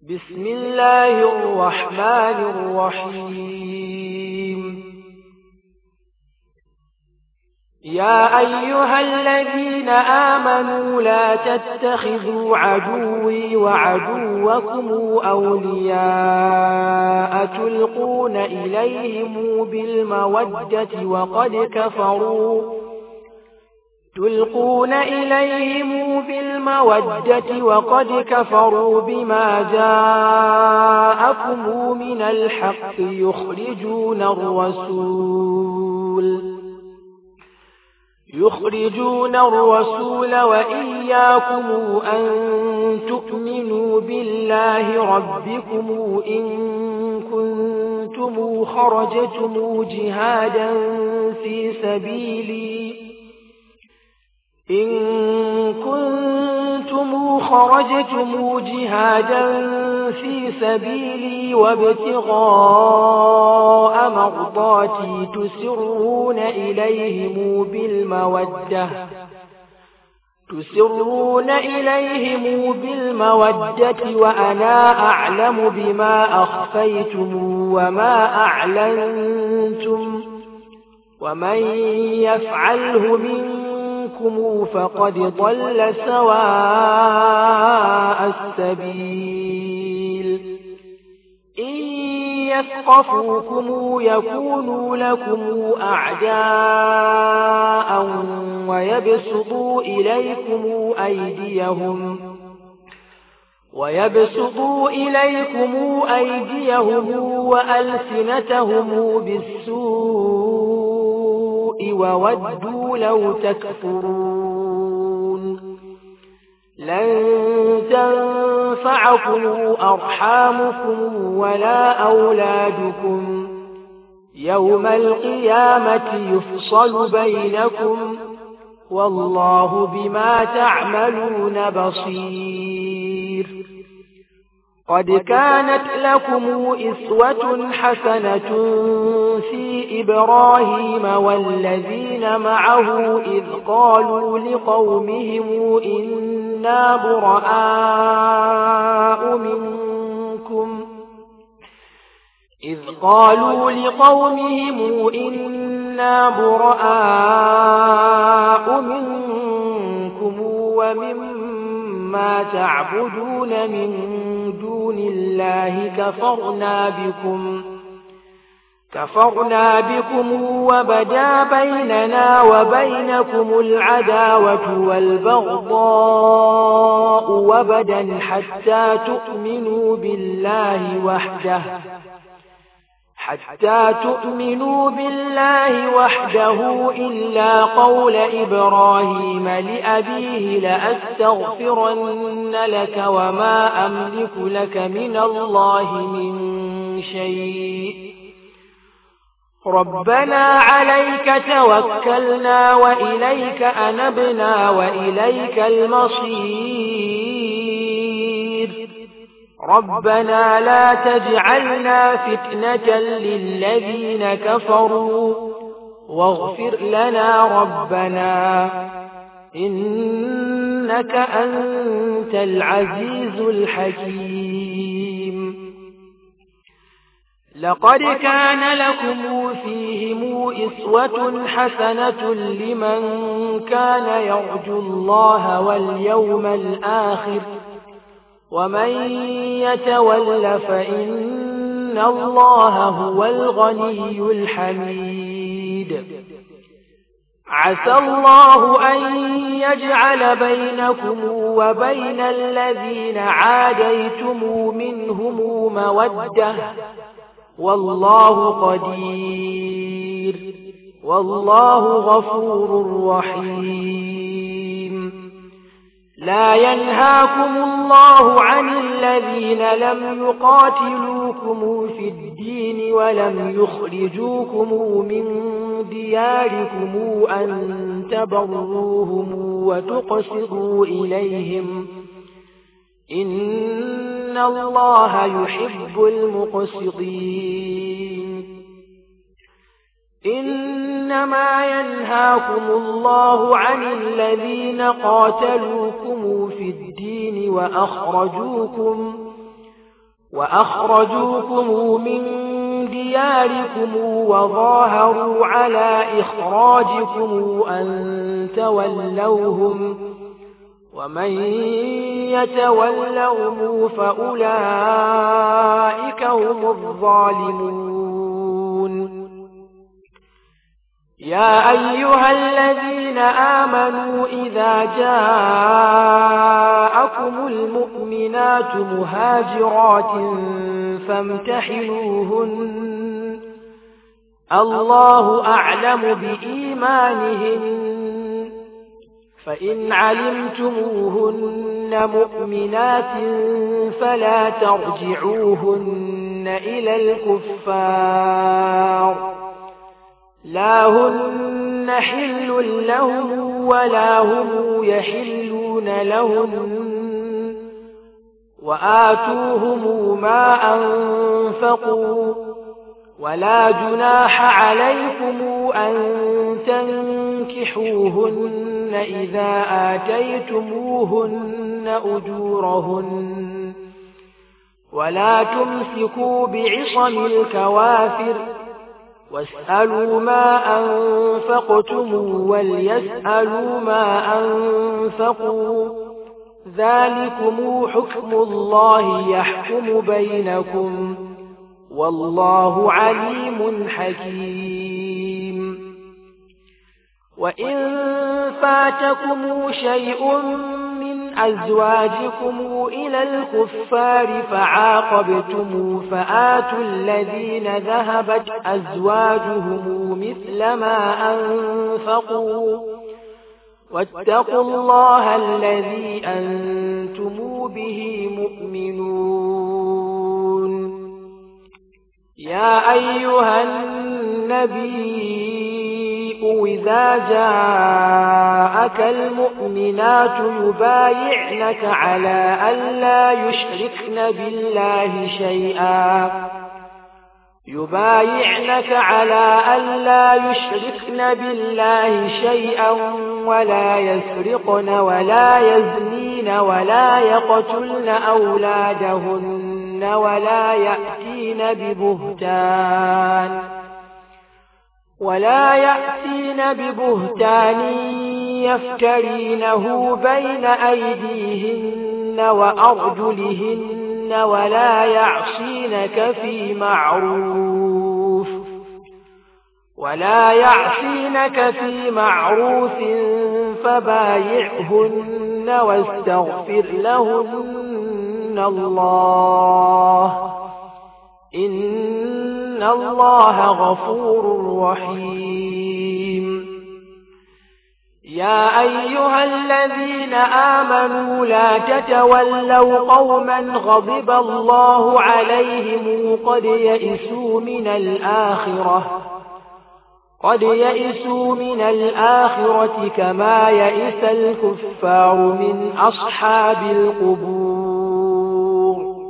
بسم الله الرحمن الرحيم يا أيها الذين آمنوا لا تتخذوا عدوي وعدوكم أولياء تلقون إليهم بالمودة وقد كفروا بما جاءكم من الحق يخرجون الرسول وإياكم أن تؤمنوا بالله ربكم إن كنتم خرجتم جهادا في سبيلي وابتغاء مرضاتي تسرون إليهم بالمودة وأنا أعلم بما أخفيتم وما أعلنتم ومن يفعله منكم فقد ضل سواء السبيل إن يثقفوكم يكونوا لكم أعداء ويبسطوا إليكم أيديهم وألسنتهم بالسوء وودوا لو تكفرون لن تنفعكم أرحامكم ولا أولادكم يوم القيامة يفصل بينكم والله بما تعملون بصير قد كانت لكم أسوة حسنة في إبراهيم والذين معه إذ قالوا لقومهم إنا براء منكم ومما تعبدون من دون الله كفرنا بكم وبدا بيننا وبينكم العداوة والبغضاء وبدا حتى تؤمنوا بالله وحده إلا قول إبراهيم لأبيه لأستغفرن لك وما أملك لك من الله من شيء ربنا عليك توكلنا وإليك أنبنا وإليك المصير ربنا لا تجعلنا فتنة للذين كفروا واغفر لنا ربنا إنك أنت العزيز الحكيم لقد كان لكم فيهم أسوة حسنة لمن كان يرجو الله واليوم الآخر ومن يتول فإن الله هو الغني الحميد عسى الله أن يجعل بينكم وبين الذين عاديتم منهم مودة والله قدير والله غفور رحيم لا ينهاكم الله عن الذين لم يقاتلوكم في الدين ولم يخرجوكم من دياركم أن تبروهم وتقسطوا إليهم إن الله يحب المقسطين إنما ينهاكم الله عن الذين قاتلوكم في الدين وأخرجوكم من دياركم وظاهروا على إخراجكم أن تولوهم ومن يتولهم فأولئك هم الظالمون يا أيها الذين آمنوا إذا جاءكم المؤمنات مهاجرات فامتحنوهن الله أعلم بإيمانهن فإن علمتموهن مؤمنات فلا ترجعوهن إلى الكفار لا هن حل لهم ولا هم يحلون لهم وآتوهم ما أنفقوا ولا جناح عليكم أن تنكحوهن إذا آتيتموهن أجورهن ولا تمسكوا بعصم الكوافر واسألوا ما أنفقتم وليسألوا ما أنفقوا ذلكم حكم الله يحكم بينكم والله عليم حكيم وإن فاتكم شيء من أزواجكم إلى الكفار فعاقبتم فآتوا الذين ذهبت أزواجهم مثل ما أنفقوا واتقوا الله الذي أنتم به مؤمنون يا أيها النبي إذا جاءك المؤمنات يبايعنك على ألا يشركن بالله شيئا ولا يسرقن ولا يزنين ولا يقتلن أولادهن ولا يأتين ببهتان يفترينه بين أيديهن وأرجلهن ولا يعصينك في معروف فبايعهن واستغفر لهن الله إن الله غفور رحيم يا أيها الذين آمنوا لا تتولوا قوما غضب الله عليهم قد يئسوا من الآخرة كما يئس الكفار من أصحاب القبور